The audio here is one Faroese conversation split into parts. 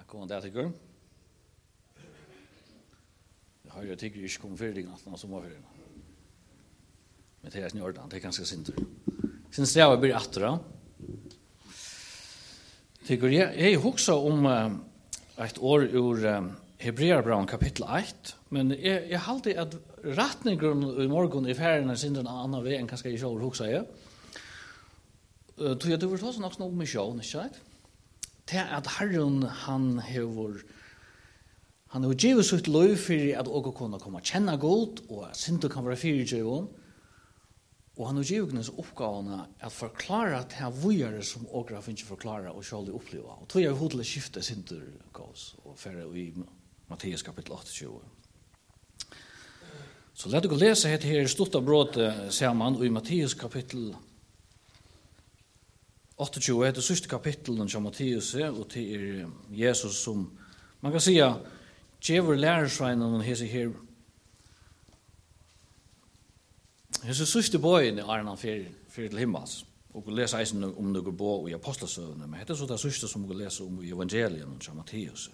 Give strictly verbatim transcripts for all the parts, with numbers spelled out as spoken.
God dag, tycker. Jag har ju tycker inte kommer färdig att som var för. Men det är inte ordentligt, det är ganska sint. Sen strävar blir attra. Tycker jag jag huxar om ett år ur Hebreerbrevet kapitel ett, men jag jag håller att rättningen i morgon i färden sin en annan väg än kanske jag själv huxar jag. Tror jag du vill ta så något om mission, inte sant? Det är att Herren han har han har givet sitt liv för att också kunna komma känna Gud och att synda kan vara fyrtjuvon. Och han har givet oss uppgavene att förklara att han vujare som ågra finns inte förklara och själv uppleva. Och tror jag vi hodle skifte synda gås och färre i Matteus kapitel åttiotjugo. Så låt oss läsa det här stutta brott samman i Matteus kapitel åttiotjugo, det är sista kapitlet av Matteus, och det är Jesus som, man kan säga, djävur lærersveinen og hese her. Hese siste bøyen er han fyrir, fyrir til himmels. Og vi leser eisen om noen bå i apostelsøvene, men det er så det siste som vi leser om i evangelien av Matteus.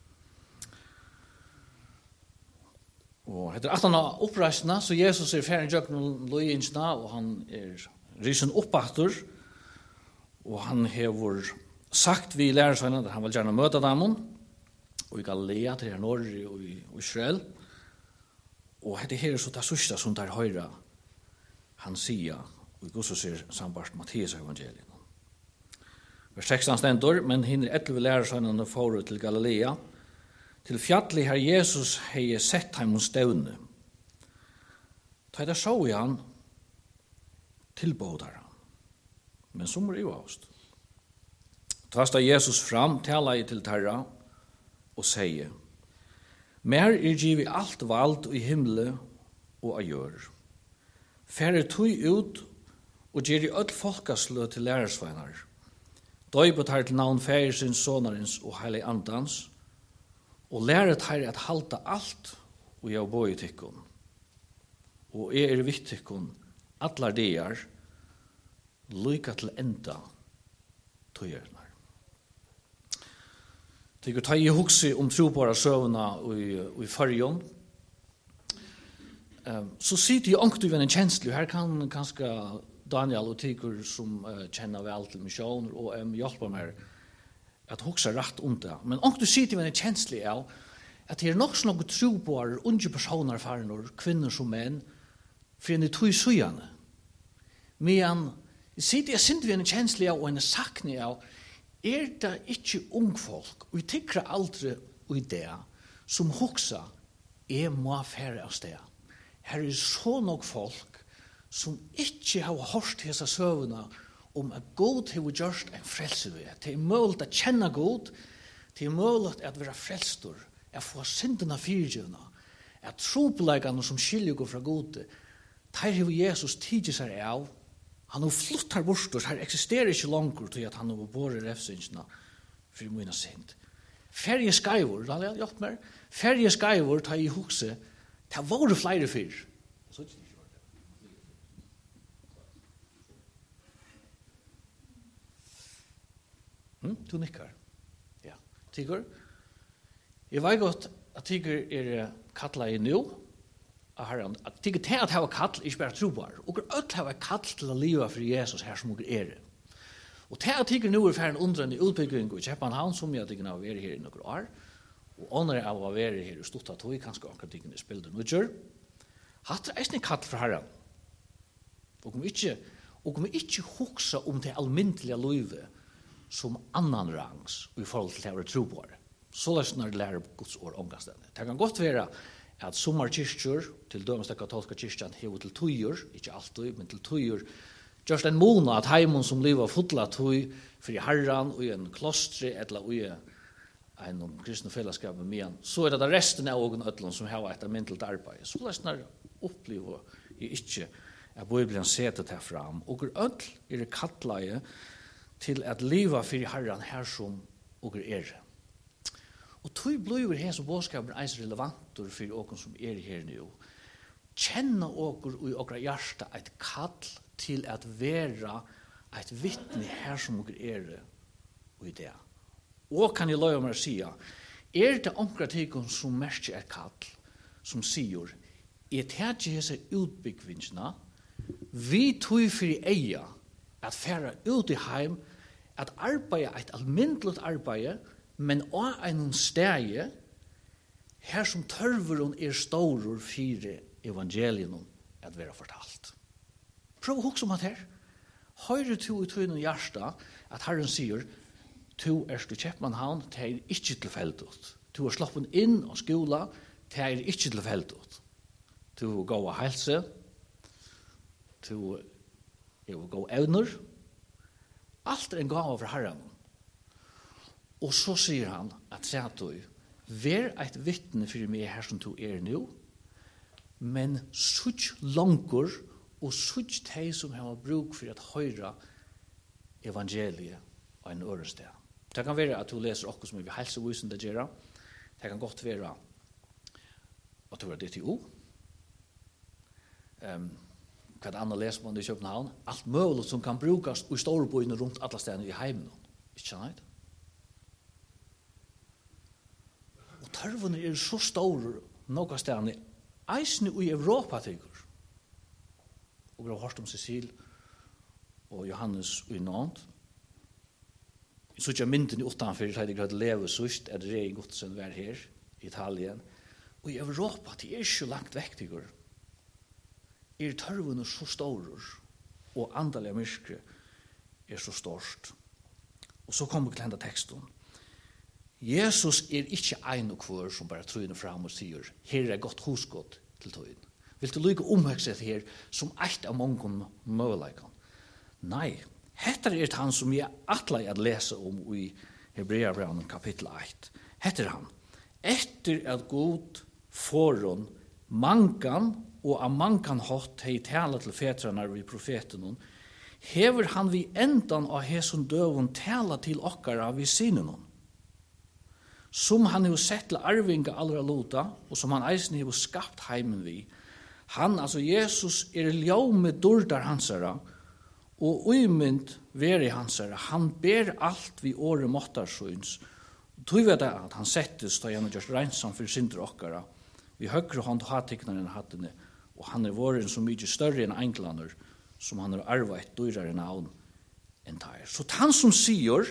Og det er at han har oppreisende, så Jesus er ferdig jøkken løyinsna, og han er rysen oppakter, og han har sagt vi lærersveinen at han vil gjerne møte dem, og i Galilea til her Norge og i Israel. Og det her er så det sørste som der høyre han sier, og i Guds sier sambart Matteus evangeliet. Vers sexton stendur, men hinner elleve lærersønnene for til Galilea, til fjallet her Jesus hei sett ham hos stevne. Ta det så i han, tilbådar han, men som er uavst. Tvasta Jesus fram, tala i til terra, og sier, mer er givet alt vald i himmelen og av jør. Færre tog ut og gjer i ødel folkeslø til lærersveinar. Døybet her til navn færesins, sonarins og heilig andans, og læret her at halta alt og jeg bor i tikkun. Og jeg er vitt tikkun, atlar deir, lykka til enda tøyerna. Tycker ta i huxi om trobara sövna i i förjon. Ehm så sitter ju anktu en känsla här kan ganska Daniel och tycker som uh, känner väl till mission och um, hjälpa mig att huxa rätt om det. Men anktu sitter ju en känsla är att det är nog så något trobara unge personer farnor, kvinnor som män för en tro sujane. Men sitter jag sitter vi en känsla och en sakning av er det ikke ungfolk, og jeg tykker aldri i det, som hoksa, jeg må fære av sted. Her er så nok folk som ikke har hørt disse søvnene om at Gud har gjort en frelse ved. Det er mulig å kjenne Gud, det er mulig at være frelstor, at få syndene fyrtjøvene, at tropeleggene som skiljer går fra Gud, der har Jesus tidlig seg av. Han har flott her bort, her eksisterer ikke langt til at han har båret refsynsene for mine synd. Ferje skajvor, da har jeg gjort mer, ferje skajvor tar i hukse, det var det flere fyr. Hm, du nikker. Ja, Tiger. Jeg vet godt at Tiger er kattlet i nå, Herren, at det er at ha kall, ikke bare trobar, og alt ha kall til å leve for Jesus her som er er. Og det er at det nå er ferdig undrende utbygging i Kjeppanhavn, som jeg tykker har vært her i noen år, og ånder av å være her i Stotta tog, kanskje akkurat tykker er spilt og gjør. Hatt er eisne kall for Herren. Og om ikke, og om ikke huksa om det alminnelige livet som annan rangs i forhold til å være trobar, så løsner det lærer Guds ord omgangstende. Det kan godt være at sommarkirkjur til dømes den katolska kyrkjan hever til tøyer, ikke alltid, men til tøyer, gjørst en måned at heimen som livet fulla tøy for i herran og i en klostre eller i en kristne fellesskap med mig, så er det resten av ågen ødlån som har et mentalt arbeid. Så løsner oppleve jeg ikke at Bibelen setter det fram. Og ødl er det kattleie til at livet for i herran her som og er. Og tog blir her som bådskapen er relevanter for åken som er her nå. Kjenne åker i åkra hjärsta et kall til at være et vittne her som åker er og i det. Og kan jeg løye meg å si, er det omkratikon som merker et kall, som sier, er det ikke hese utbyggvingsna, vi tog for i eia, at færa ut i heim, at arbeide et almindelig arbeide, men også en steg, her som tørveren er stor fire evangelien at være fortalt. Prøv å huske om at her. Høyre to i tøyne hjärsta at Herren sier, to er du Kjeppmannhavn, det er ikke tilfeldigt. To er sloppen inn av skola, det er ikke tilfeldigt. To er gå av helse, to er gå evner. Alt er en gav over Herren. Og så sier han at Sætøy, vær et vittne for meg her som du er nå, men sutt langer og sutt de som har bruk for at høyre evangeliet og en øre sted. Det kan være at du leser okkur som er ved helsevysen det gjør. Det kan godt være at du er det til o. Um, hva det andre leser man i København? Alt mulig som kan brukes i storbøyene rundt alle stedene i heimen. Ikke sant? Og tørvene er så store noen stedene, eisene i Europa, tykker. Og vi har hørt om Cecil og Johannes i Nantes. Jeg så ikke mynden i utenfor, så hadde jeg hadde levet sørst, er det rei godsen vær her i Italien. Og i Europa, det er ikke langt vekk, tykker. Er tørvene så store, og andalige myrkre er så størst. Og så kommer vi til denne teksten. Jesus er ikke en og hver som bare trøyner fram og sier, her er godt hosgått til tøyen. Vil du lykke omhekset her som eit av mange møleikene? Nei, heter er han som jeg atler at lese om i Hebreabrevnen kapittel ett. Heter han, etter at God foran mankan og av mankan hatt hei tala til fetrarna vi profeten, hever han vi endan av hesun døvun tala til okkara vi sinnen. Som han har sett til arvinga allra lota, og som han eisen har skapt heimen vi. Han, altså Jesus, er ljaume dordar hansara, og uimynd veri hansara. Han ber alt vi åre måttarsøyns. Tog vi det at han settes da han gjørs reinsam for synder okkara. Vi høyre hånd hatiknaren hattene, og han er våren så mye større enn englander, som han har arvet dyrare navn enn tar. Så han som sier,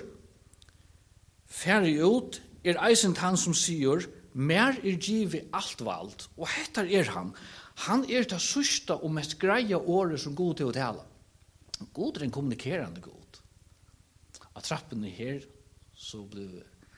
færre ut, er eisen han som sier, mer er givet alt vald, og hettar er han. Han er det sørste og mest greia året som god til å tale. God er en kommunikerende god. Av trappene her så ble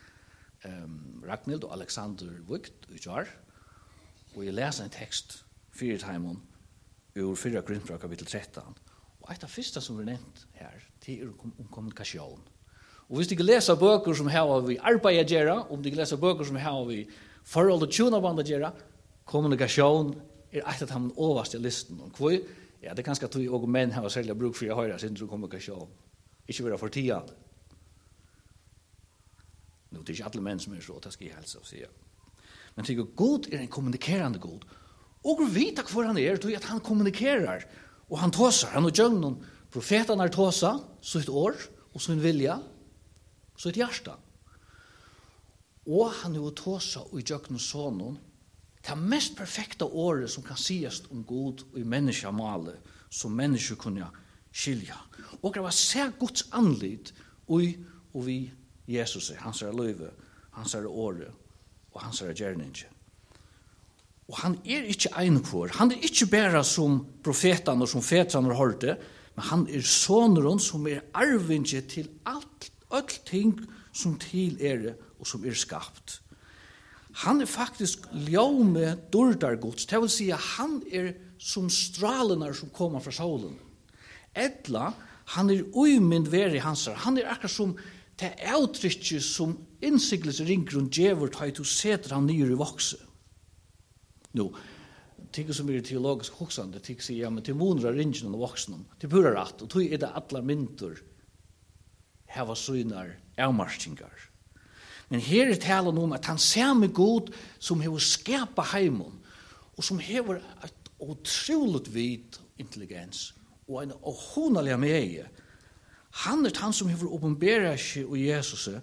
um, Ragnhild og Alexander vukt utjar, og jeg leser en tekst, fire timen, ur fire Korinthbrev kapittel tretton. Og et av første som er nevnt her, det er om kommunikasjon. Og hvis du ikke leser bøker som har vi arbeid å gjøre, om du ikke leser bøker som har vi forhold og tjonaband å gjøre, kommunikasjon er et av de overste listen. Og hvor, ja, det er ganske tog og menn har særlig bruk for å høre sin kommunikasjon. Ikke være for tida. Nå, det er ikke alle menn som er så, det skal jeg helse å si. Men tykker god er en kommunikerende god. Og vi vet hvor han er, tror jeg at han kommunikerer. Og han tåser, han og Jøgnen, profeten har tåset, så et år, og så en vilja, så et hjärsta. Og han har tåset og Jøgnen sånn, det mest perfekta året som kan sies om god og i menneskemalet, som mennesker kunne skilja. Og det var se Guds anlyd og, og vi Jesus, hans er løyve, hans er året, og hans er gjerninge. Og han er ikke einfor. Han er ikke bare som profetene og som fetrene har hørt det, men han er soneren som er arvinge til alt, alt ting som til er og som er skapt. Han er faktisk ljaume dordargods. Det vil si at han er som stralene som kommer fra solen. Edla, han er uimynd veri hansar. Han er akkurat som det uttrykket som innsikles ringgrunn djevur tar til å setter han nyr i vokse. Nå, ting som er teologisk hoksande, ting sier, ja, men til moner av ringen og voksne, til pura rett, og tog er det alle mynter heva synar avmarskingar. Men her er talen om at han ser med god som hever skapa heimen, og som hever et utroligt vid intelligens, og en ohunaliga meie. Han er han som hever åpenbæra seg og Jesus,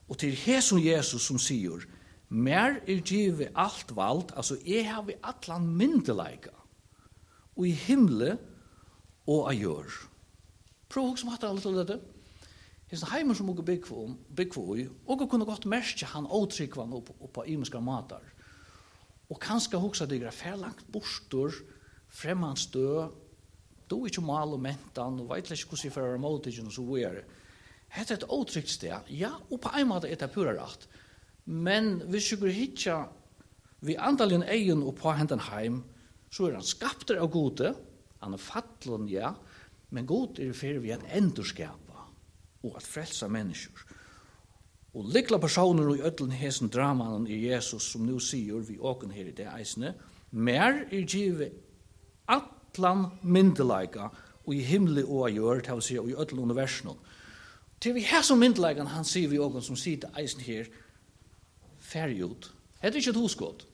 Og til he som Jesus som sier, mer er givet alt vald, altså jeg har vi atlan myndeleika, og i himle og av jør. Prøv å huske om hatt alle til dette. Hvis det heimer som dere bygger i, og dere kunne godt merke han åtrykvann opp, opp på imenska matar. Og kanskje huske at dere er fer langt borster, fremmandstø, du er ikke mal og mentan, og vet ikke hvordan jeg får være måltidgen og så videre. Hette er et åtrykt sted. Ja, og på en måte er det pura rett. Men hvis du går hitja vi andalen egen og på henten heim, så er han skapter av gode, han er fattelen, ja, men god er for vi at endurskapa og at frelsa mennesker. Og likla personer i ødelen hesen dramaen i Jesus som nu sier vi åken her i det eisene, mer er givet atlan myndelaika og i himmel og gjør, til å si, og i ødelen universen. Til vi har som myndelagan, han sier vi åken som sier til eisen her, ferdig ut. Hette er ikke et husgått.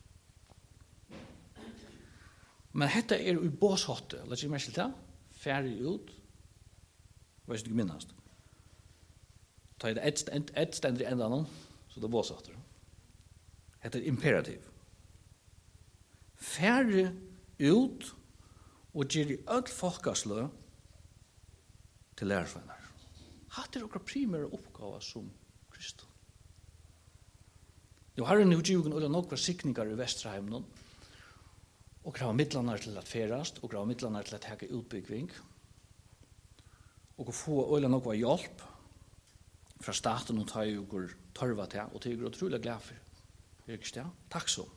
Men hette er i båshotte, la ikke merke til det, ferdig ut, hva er det ikke minnast? Ta det ett et, et stender i enda noen, så det er båshotter. Hette er imperativ. Ferdig ut, og gir i ødel folkeslø til lærersvenner. Hatt er dere primære oppgaver som Kristus. Jo har en utgiven og nokre sikningar i Vesterheim nå, og grava midlene til at ferast, og grava midlene til at heke utbygging, og få øyla nokre hjelp fra staten og ta i uker tørva til, og til er utrolig glad for. Virkelig, takk så.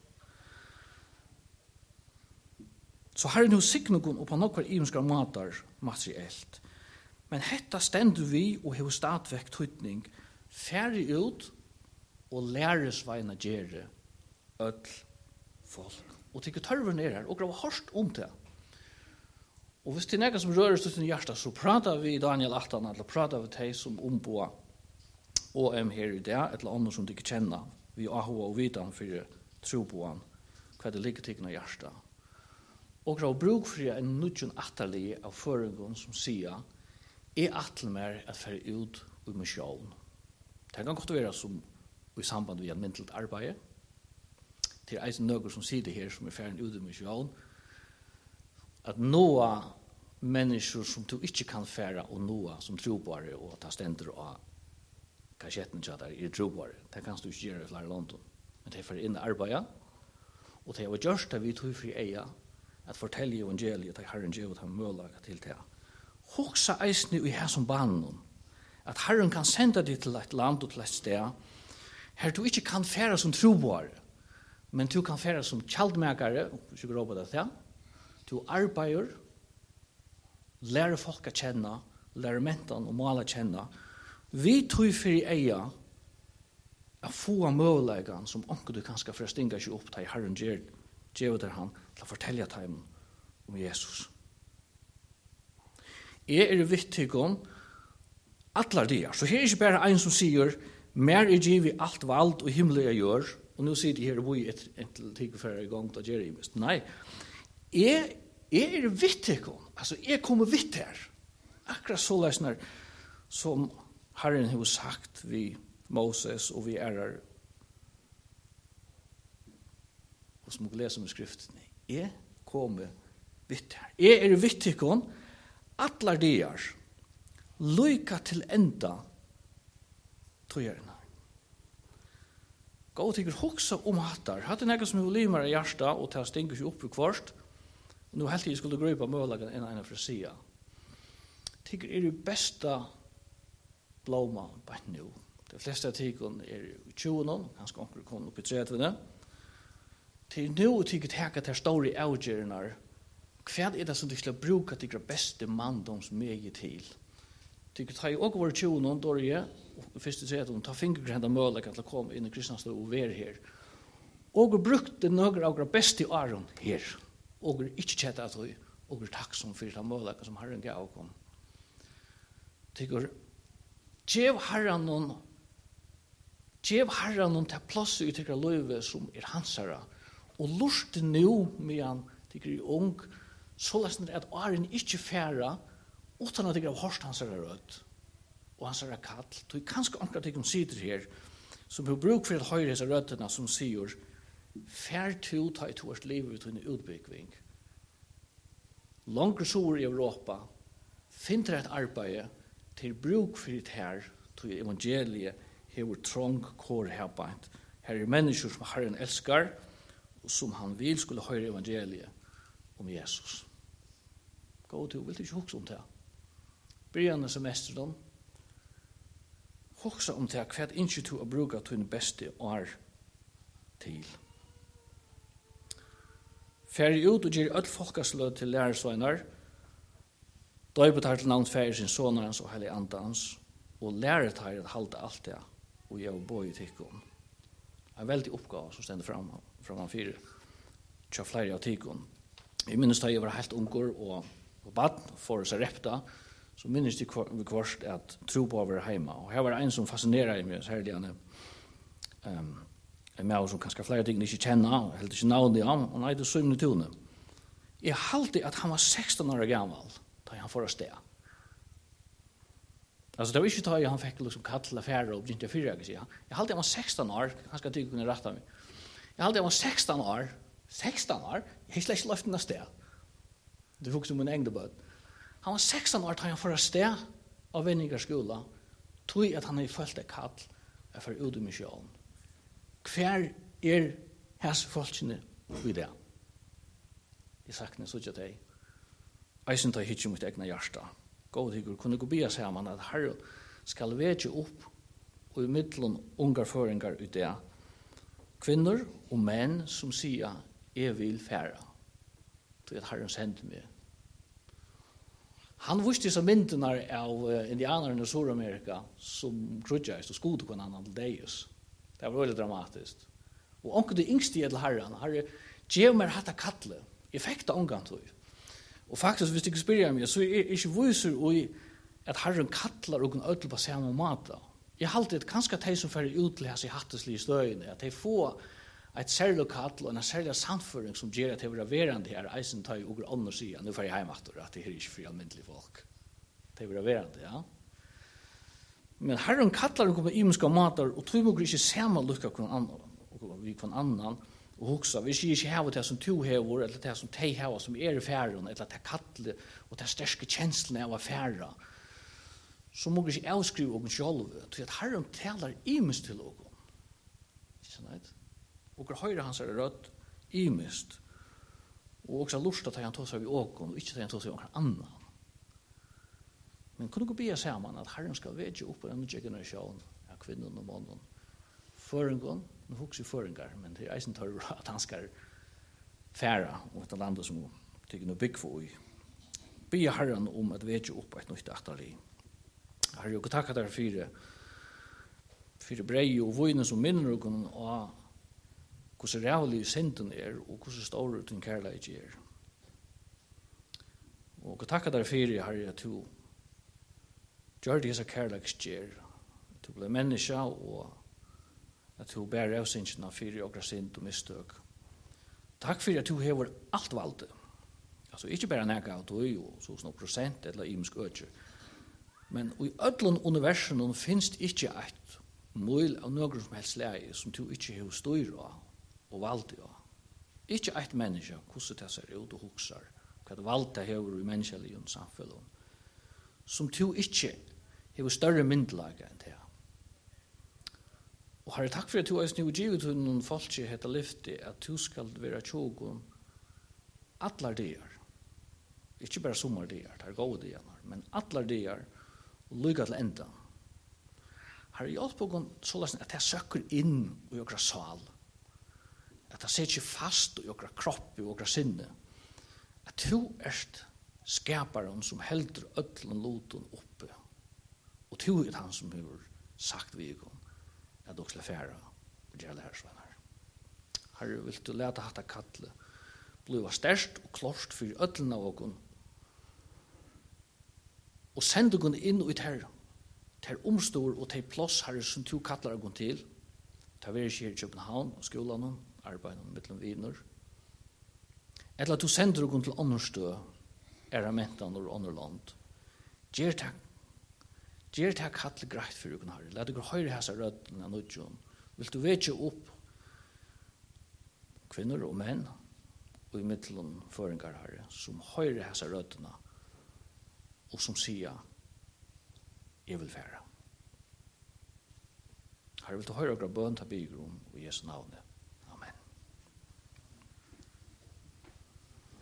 Så har en jo sikningen på nokre imenskar matar materiellt. Men hetta stendur vi og hever stadvekt tøytning ferdig ut og læresveina gjere öll folk. Og tykker tørver ned her, og grava hardt om det. Og hvis det er nega som rører stund i hjertet, så prater vi Daniel Attan, eller prater vi teg som omboa O M her i det, eller andre som tykker kjenner, vi A H og vidan for tro på han, hva det ligger tykker i hjertet. Og grava bruk for en nudjon atterlig av føringen som sier, er atle mer at fære ut i misjon. Det kan godt være som i samband med almindelig arbeid. Det er eisen nøkker som sier det her, som er færen ut i misjon, at noe mennesker som du ikke kan fære, og noe som trobare, og ta stender av kasjetten til at det er trobare. Det kan du ikke gjøre i flere London. Men det er for inn i arbeidet, og det er gjørst det vi tog fri eia, at fortelle evangeliet til Herren Gjev og ta mølaga til det. Hoksa eisne i her som banen, at Herren kan senda dig til et land og til et sted, her du ikke kan fære som trobare, men du kan fære som kjaldmægare, hvis du råper det til, du arbeider, lærer folk å kjenne, lærer mentan og måle kjenne, vi tog for i eia, å få mølegan som onke du kanskje for å stinga seg opp til Herren Gjev der han, til å fortelle dem om Jesus. Jeg er vittig om atlar dier. Så her er ikke bare en som sier, mer er givet alt vald og himmelig jeg gjør, og nå sier de her, hvor jeg er til for i gang til å gjøre det. Nei, jeg, jeg er vittig om, altså jeg kommer vitt her. Akkurat så løsner som Herren har sagt vi Moses og vi er her, og som vi leser om i skriften. Jeg kommer vitt her. Jeg er vittig om, atlar dier, lyka til enda tøyerne. Gå til hoksa om hattar. Hatt er nekka som er limer i hjersta og til å stinge seg opp i kvart. Nå helt jeg skulle grøypa mølagen enn ena fra sida. Tykker er det besta blåma bare nå. De fleste av tykken er i tjuene, kanskje onker kom opp i tredvene. Til nå tykker teka til store avgjørende. Hva er det som du skal bruke til det beste manndom som er gitt til? Tykker tar jeg også våre tjoen, da er jeg, og først til at hun tar fingergrenda møle til å komme inn i kristnastå og være her. Og vi brukte noen av de beste åren her. Og vi ikke kjette at vi, og vi er takksom for det møle som Herren gav kom. Tykker, gjev Herren noen, gjev Herren noen til plass i tykker løyve som er hansara, og lurte nå med han, tykker i ung, så løsner det at åren ikke færa, utan at det er hårst hans er rødt. og hans er kall. Du er kanskje omkring at de sitter her, som har bruk for å høre disse røttene som sier, fær to ta i toårs liv ut under utbygging. Langt sår i Europa, finner et arbeid til bruk for det her, til evangeliet, hever trong kår herbeint. Her er mennesker som Herren elskar, og som han vil skulle høre evangeliet om Jesus. Gå til, vil du ikke huske om det? Brygjande semesteren, huske om det, hva er ikke til å bruke til den beste år til. Færre ut og gir alt folkeslød til lærersveinar, døypet her til navn færre sin sonarens og heilig andans, og læret her at halte alt det, og jeg bor i tikkun. En veldig oppgave som stender fram, fram av fire, tja flere av tikkun. Jeg minnes da jeg var helt unger og, og bad for seg repta, så minnes jeg kvart at tro på å være hjemme. Og her var det en som fascinerer meg, særlig han um, en med som kanskje flere ting ikke kjenner, helt ikke navnet ham, og nei, det er sømne tone. Jeg halte at han var sexton år gammel, da han får av sted. Altså, det var ikke da han fikk liksom kattel affære og begynte å fyrre, jeg sier. Jeg halte han var sexton år, kanskje at du kunne rette meg. Jeg halte han var sexton år, sexton år, jeg har slett ikke løften av sted. Det var ikke som en engde bød. Han var sexton år da han får av sted av venningerskolen, tog at han hadde følt et kall for ut i misjonen. Hver er hans folkene i det? Jeg sakner så ikke deg. Jeg synes jeg ikke mitt egne hjerte. God tykker, kunne gå bia seg man at Herre skal veke opp og i middelen ungar føringar ut det. Kvinner og menn som sier jeg vil fære. Det er at Herren sendte meg. Han visste disse myndene av indianerne i Sør-Amerika som grudgeist og skode på en annen til deis. Det var veldig dramatisk. Og onkel det yngste til Herren, Herre, gjev meg hatt kattle. Jeg fikk det omgang til. Og faktisk, hvis du ikke spør meg, så er jeg ikke viser i at Herren kattler og ødel på samme måte. Jeg halte at kanskje de som fører ut til hans i hatteslige støyene, at de får et særlig kattel og en særlig samføring som gjør at de vil være her, eisen tar jo og andre sier, nå får jeg hjem etter at det er ikke for alminnelige folk. De vil være ja. Men Herren kattlar den kommer imenska matar, og tog må ikke samme lukka kvann annan, og vi kvann annan, og hoksa, hvis jeg ikke hever det som to hever, eller det som tei hever, som er i færen, eller det kattle, og det sterske kjenslene av færa, så må vi ikke avskrive oss selv, til at Herren talar imest til oss. Ikke sånn eit? Og høyre hans er rødt, imest, og også lust at han tar seg ved oss, og ikke at han tar seg ved oss annan. Men kunne gå bia sammen at Herren skal vege opp på en nye generasjon av kvinnen og mannen. Føringen, nå husker jeg føringar, men det er eisen tar at han skal fære og et landet som tykker noe bygg for i. Bia Herren om at vege opp på et nytt etterlig. Herre, jeg takker dere fire, fire brei og vøyne som minner og hvordan rævlig synden er og hvordan stor din kærlighet er. Og jeg takker dere fire, Herre, at du gjør det som kærleksgjer, at du ble menneske, og at du bærer avsynsjen av fire og sint og mistøk. Takk for at du hever alt valgte. Altså, ikke bare nægge av du, og så noen prosent, eller imensk øtje. Men i ødlen universen finnes det ikke et mål av noen som helst leie som du ikke har styr av og valgte av. Ikke et menneske, hvordan det ser ut og hokser, hva det valgte hever i menneskelig samfunnet, som du ikke har større myndelager enn det. Og Herre, takk for at du har snivet givet til noen folk som heter lyftig, at du skal være tjogen atler dier. Ikke bare sommer dier, det er gode dier, men atler dier, og lykke til enda. Herre, jeg har på grunn så at jeg søker inn i okra sal, at jeg ser ikke fast i okra kropp, i okra sinne, at du erst skaparen som helder ødlen loten oppe, og du er han som har sagt vi om at du skal fære og gjøre lærersvenner. Herre, vil du lete hatt kattle blive størst og klart for ødlen av oss, og sende oss inn i ter, ter omstor og ter plass, Herre, som du kattler oss til, ta vi ikke her i København og skolen, arbeidet med viner, eller at du sender oss til andre stø, er av mentan og andre land. Gjer takk. Gjør det her kattel greit for dere, Herre. La dere høre hese rødene av nødjon. Vil du veke opp kvinner og menn og i middelen føringar, Herre, som hører hese rødene og som sier jeg vil fære. Herre, vil du høre dere bøn til bygrom i Jesu navnet.